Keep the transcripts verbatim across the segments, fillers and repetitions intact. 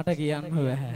මට කියන්න බෑ.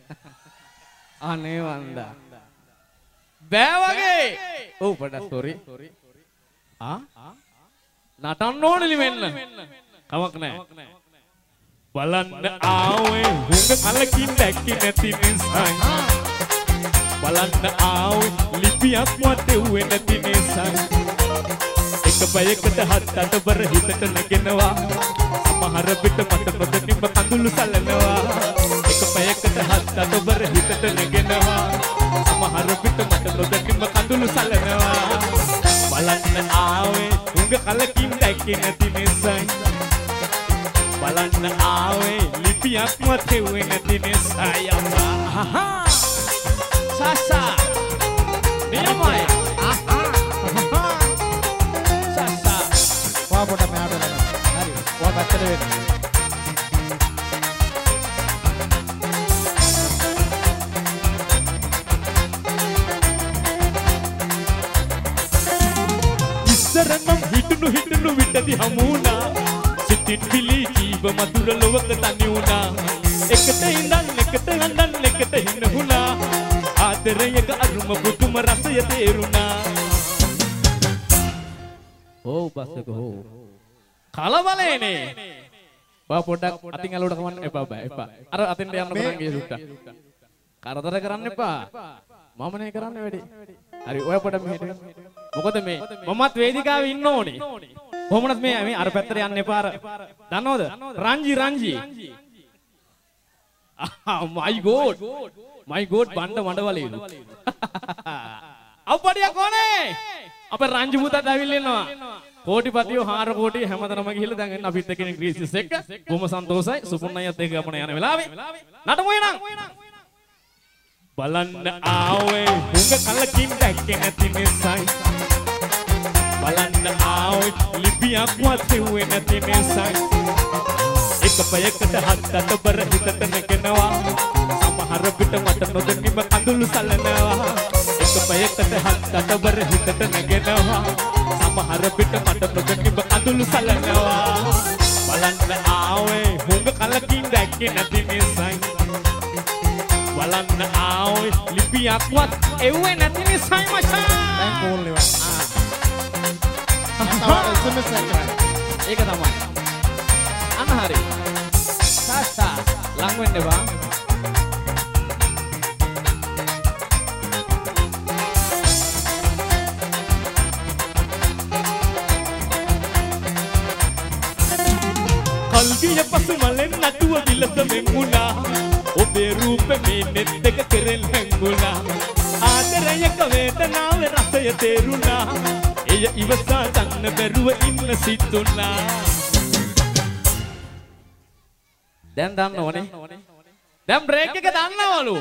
අනේ වන්දා. බෑ වගේ. ඔව් පොඩක් සෝරි. ආ? නටන්න ඕනෙලි මෙන්න. කමක් නැහැ. බලන්න ආවේ හුඟ කලකින් දැක්කේ නැති නිසායි. බලන්න ආවේ ලිපියක් වටෙව්වේ නැති නිසායි. එක පැයකට හත් අට බර හිතට නැගෙනවා. සමහර විට මට නොදැනීම කඳුළු සලනවා. එක පැයකට හත් අට බර හිතට නැගෙනවා. සමහර විට මට නොදැනීම කඳුළු සලනවා. බලන්න ආවේ හුඟ කලකින් දැක්කේ නැති නිසායි. බලන්න ආවේ ලිපියක් වටෙව්වේ නැති නිසායි අම්මා. සසා නියමයි. වා පොඩ මෙහාට යන්න. හරි. වා පැත්තට වෙන්න. ඉස්සරනම් හිටුණු හිටුණු විටදි හමුණා. සිතින් පිලි ජීව මధుර ලොවක තනි වුණා. එකට ඉඳන් එකට හඳන් එකට හිනහුණා. ආදරයක අරුම පුදුම රසය තේරුණා. ඕ බස්සක හෝ කලබලේනේ. බා පොඩ්ඩක් අතින් ඇලුවට කවන්න එපා බෑ එපා. අර අතින්ට යන්න බලන් ගිය සුට්ටා. කරදර කරන්න එපා. මමනේ කරන්නේ වැඩි. හරි ඔය පොඩ මෙහෙට. මොකද මේ මමත් වේදිකාවේ ඉන්න ඕනේ. කොහොමද මේ මේ අර පැත්තට යන්න එපා. අර දන්නවද? රංජි රංජි. ආ මයි ගෝඩ්. මයි ගෝඩ් බණ්ඩ මඩවලේලු. අවපඩිය කොනේ? අපේ රංජි පුතත් ඇවිල්ලා ඉන්නවා. කෝටිපතියෝ හාර කෝටි හැමතැනම ගිහිල්ලා දැන් එන්න අපිත් එක්ක ක්‍රීසිස් එක්ක. බොහොම සන්තෝෂයි. සුපුන් අයියත් එක්ක අපන යන වෙලාවේ. නටමු එනං. බලන්න ආවේ හුඟ කලකින් දැක්කේ නැති නිසායි. බලන්න ආවේ ලිපියක් වටෙව්වේ නැති නිසායි. එක පැයකට හත් අට බර හිතට නැගෙනවා. සමහර විට මට නොදැනීම කඳුළු සලනවා. එක පැයකට හත් අට බර හිතට නැගෙනවා. සමහර විට මට නොදැනීම කඳුළු සලනවා. බලන්න ආවේ හුඟ කලකින් දැක්කේ නැති නිසායි. බලන්න ආවේ ලිපියක්වත් එව්වේ නැති නිසායි මචං. දැන් කෝල් එක. ආ. එස් එම් එස් එක. ඒක තමයි. අන්න හරි. සාසා ලඟ වෙන්න බා. කල්ගිය පසු මලෙන් නටුව විලස මෙමුණා. ඔබේ රූපෙ මේ නෙත් එක කෙරෙන් හැංගුණා. ආදරයක වේදනාව රසය තේරුණා. එය ඉවසා ගන්න බැරුව ඉන්න සිතුණා. දැන් දන්නවනේ. දැන් බ්‍රේක් එක දන්නවලු.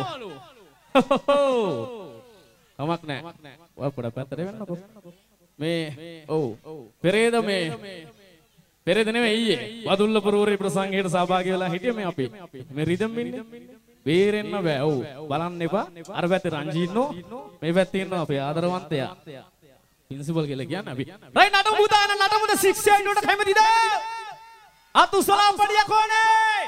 කමක් නැහැ. ඔය පොඩ පැත්තට වෙන්නකො. මේ ඔව් පෙරේද මේ පෙරේද නෙමෙයි ඊයේ වදුල්ල පුරූරේ ප්‍රසංගයට සහභාගී වෙලා හිටියේ මේ අපි. මේ රිදම් ඉන්නේ. බේරෙන්න බෑ. ඔව් බලන්න එපා. අර පැත්තේ රංජි ඉන්නෝ. මේ පැත්තේ ඉන්නවා අපේ ආදරවන්තයා. ප්‍රින්සිපල් කියලා කියන්නේ අපි. රයිට් නටමු පුතාන නටමුද සික්ස් එයිට් උඩ කැමතිද? අතු සලාම් පඩිය කොනේ?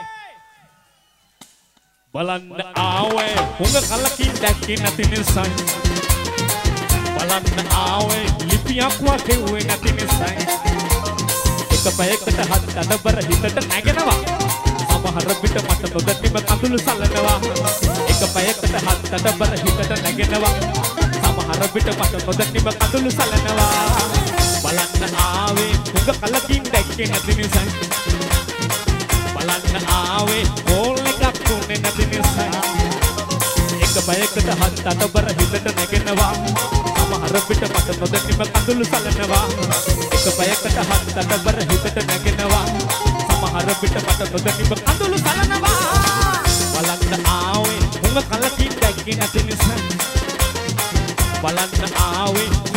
බලන්න ආවේ හුඟ කලකින් දැක්කේ නැති නිසායි. බලන්න ආවේ ලිපියක් වටෙව්වේ නැති නිසායි. එක පැයකට හත් අට බර හිතට නැගෙනවා. සමහර විට මට නොදැනීම කඳුළු සලනවා. එක පැයකට හත් අට බර හිතට නැගෙනවා. සමහර විට මට නොදැනීම කඳුළු සලනවා. බලන්න ආවේ හුඟ කලකින් දැක්කේ නැති නිසායි. බලන්න ආවේ කෝල් එකක් දුන්නේ නැති නිසායි. එක පැයකට හත් අට බර හිතට නැගෙනවා. සමහර විට මට නොදැනීම කඳුළු සලනවා. එක පැයකට හත් අට බර හිතට නැගෙනවා. සමහර විට මට නොදැනීම කඳුළු සලනවා. බලන්න ආවේ හුඟ කලකින් දැක්කේ නැති නිසායි. බලන්න ආවේ